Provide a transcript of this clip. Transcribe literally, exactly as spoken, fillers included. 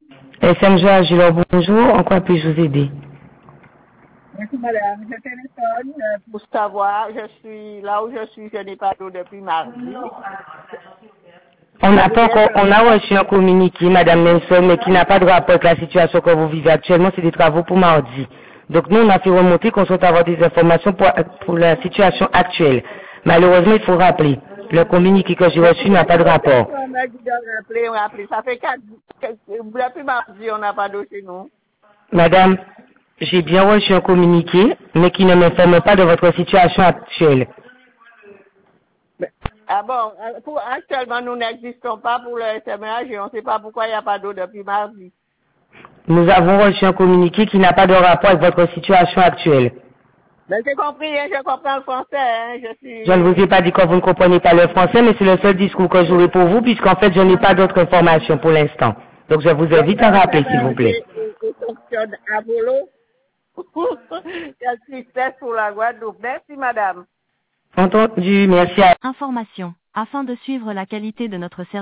S M G Agilor, bonjour. En quoi puis-je vous aider? Merci madame, je téléphone euh, pour savoir, je suis là où je suis, je n'ai pas d'eau depuis mardi. On Ça n'a veut pas dire encore, que on a reçu un communiqué, Madame Nelson, mais qui n'a pas de rapport avec la situation que vous vivez actuellement. C'est des travaux pour mardi. Donc nous, on a fait remonter qu'on souhaite avoir des informations pour, pour la situation actuelle. Malheureusement, il faut rappeler. Le communiqué que j'ai mais reçu n'a pourquoi pas de ça fait rapport. quatre fois on m'a dit de rappeler, on a appelé, ça fait quatre, quatre- depuis mardi on n'a pas d'eau chez nous. Madame, j'ai bien reçu un communiqué, mais qui ne m'informe pas de votre situation actuelle. Ah bon, euh, pour, actuellement nous n'existons pas pour le S M H et on ne sait pas pourquoi il n'y a pas d'eau depuis mardi. Nous avons reçu un communiqué qui n'a pas de rapport avec votre situation actuelle. Mais j'ai compris, hein, je comprends le français, hein, je Je ne vous ai suis... pas dit que vous ne comprenez pas le français, mais c'est le seul discours que j'aurai pour vous, puisqu'en fait, je n'ai pas d'autres informations pour l'instant. Donc, je vous Donc invite à le rappeler, s'il vous S M H plaît. et, et, et fonctionne à volo. Quelle tristesse pour la Guadeloupe. Merci madame. Entendu, merci à Information. Afin de suivre la qualité de notre service,